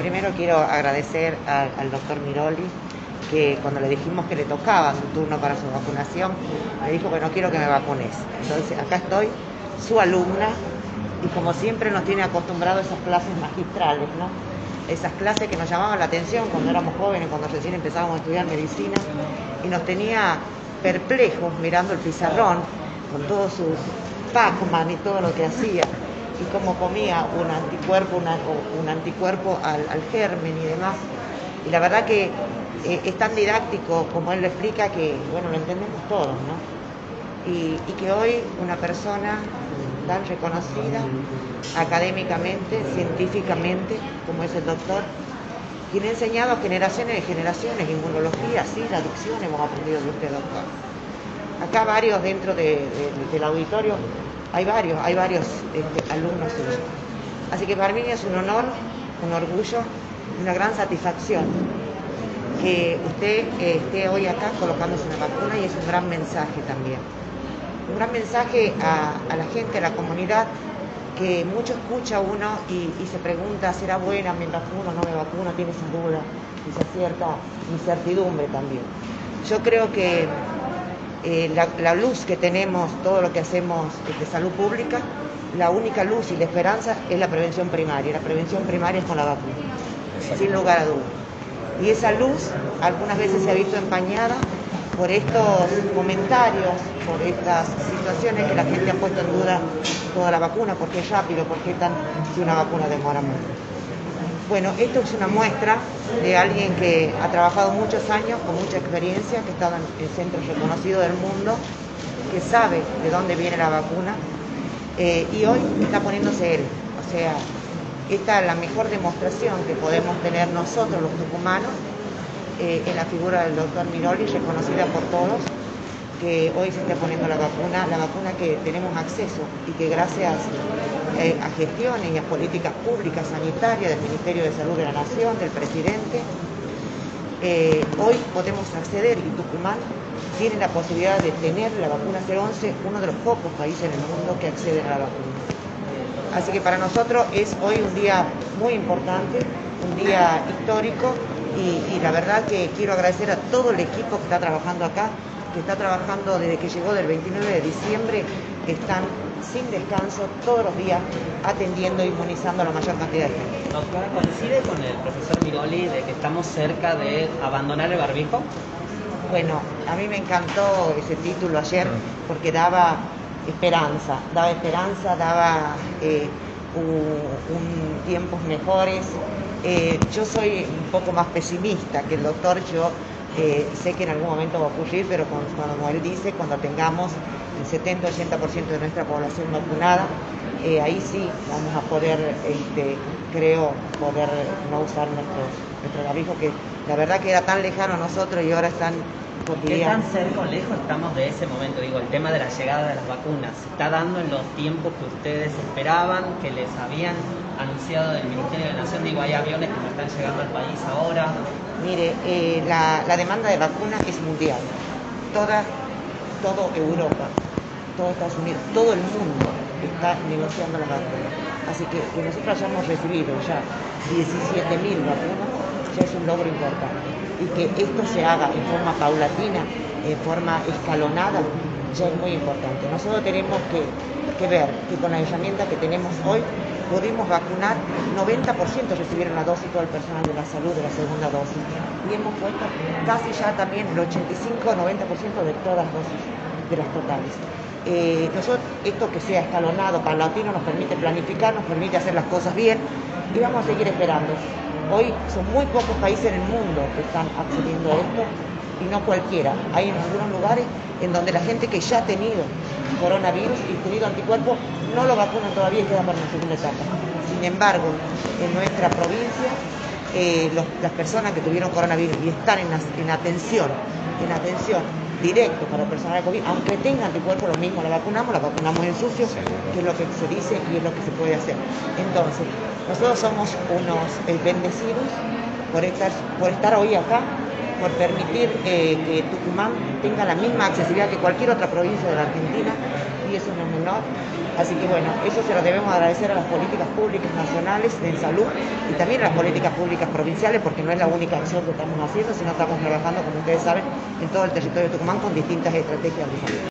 primero quiero agradecer al doctor Miroli, que cuando le dijimos que le tocaba su turno para su vacunación, me dijo que no quiero que me vacunes. Entonces acá estoy, su alumna, y como siempre nos tiene acostumbrados a esas clases magistrales, ¿no? Esas clases que nos llamaban la atención cuando éramos jóvenes, cuando recién empezábamos a estudiar medicina, y nos tenía perplejos mirando el pizarrón con todos sus Pac-Man y todo lo que hacía, y cómo comía un anticuerpo al germen y demás. Y la verdad que es tan didáctico como él lo explica que, bueno, lo entendemos todos, ¿no? Y que hoy una persona tan reconocida académicamente, científicamente, como es el doctor, quien ha enseñado a generaciones y generaciones inmunología, sí, la adicción hemos aprendido de usted, doctor. Acá varios dentro del auditorio, hay varios alumnos suyos. Así que para mí es un honor, un orgullo, una gran satisfacción que usted esté hoy acá colocándose una vacuna, y es un gran mensaje también. Un gran mensaje a la gente, a la comunidad, que mucho escucha uno y se pregunta, ¿será buena? ¿Me vacuno? ¿No me vacuno? Tiene esa duda y esa cierta incertidumbre también. Yo creo que la luz que tenemos, todo lo que hacemos de salud pública, la única luz y la esperanza es la prevención primaria. La prevención primaria es con la vacuna, sin lugar a dudas. Y esa luz algunas veces se ha visto empañada por estos comentarios, por estas situaciones que la gente ha puesto en duda toda la vacuna, porque es rápido, porque si una vacuna demora mucho. Bueno, esto es una muestra de alguien que ha trabajado muchos años, con mucha experiencia, que ha estado en centros reconocidos del mundo, que sabe de dónde viene la vacuna, y hoy está poniéndose él. O sea, esta es la mejor demostración que podemos tener nosotros los tucumanos, en la figura del doctor Miroli, reconocida por todos, que hoy se está poniendo la vacuna que tenemos acceso, y que gracias a gestiones y a políticas públicas sanitarias del Ministerio de Salud de la Nación, del presidente, hoy podemos acceder, y Tucumán tiene la posibilidad de tener la vacuna C11, uno de los pocos países en el mundo que acceden a la vacuna. Así que para nosotros es hoy un día muy importante, un día histórico, y la verdad que quiero agradecer a todo el equipo que está trabajando acá, que está trabajando desde que llegó del 29 de diciembre, están sin descanso todos los días atendiendo e inmunizando a la mayor cantidad de gente. Doctora, ¿coincide con el profesor Miroli de que estamos cerca de abandonar el barbijo? Bueno, a mí me encantó ese título ayer porque daba esperanza, daba tiempos mejores. Yo soy un poco más pesimista que el doctor. Yo sé que en algún momento va a ocurrir, pero como él dice, cuando tengamos el 70-80% de nuestra población vacunada, ahí sí vamos a poder, creo, poder no usar nuestro barbijo, que la verdad que era tan lejano a nosotros y ahora es tan cotidiano. ¿Qué tan cerca o lejos estamos de ese momento? Digo, el tema de la llegada de las vacunas, ¿se está dando en los tiempos que ustedes esperaban, que les habían anunciado del Ministerio de Nación? Digo, hay aviones que no están llegando al país ahora. Mire, la demanda de vacunas es mundial. Todo Europa, todo Estados Unidos, todo el mundo está negociando las vacunas. Así que nosotros hayamos recibido ya 17.000 vacunas, ya es un logro importante. Y que esto se haga en forma paulatina, en forma escalonada, ya es muy importante. Nosotros tenemos que ver que con la herramienta que tenemos hoy pudimos vacunar, 90% recibieron la dosis, todo el personal de la salud de la segunda dosis, y hemos puesto casi ya también el 85-90% de todas las dosis de las totales. Nosotros, esto que sea escalonado, paulatino, nos permite planificar, nos permite hacer las cosas bien, y vamos a seguir esperando. Hoy son muy pocos países en el mundo que están accediendo a esto, y no cualquiera. Hay en algunos lugares en donde la gente que ya ha tenido coronavirus y tenido anticuerpos no lo vacunan todavía y queda para una segunda etapa. Sin embargo, en nuestra provincia, las personas que tuvieron coronavirus y están en atención directo para el personal de COVID, aunque tengan anticuerpos, lo mismo, la vacunamos en sucio, que es lo que se dice y es lo que se puede hacer. Entonces, nosotros somos unos bendecidos por estar hoy acá, por permitir que Tucumán tenga la misma accesibilidad que cualquier otra provincia de la Argentina, y y eso no es menor. Así que bueno, eso se lo debemos agradecer a las políticas públicas nacionales en salud y también a las políticas públicas provinciales, porque no es la única acción que estamos haciendo, sino estamos trabajando, como ustedes saben, en todo el territorio de Tucumán con distintas estrategias de salud.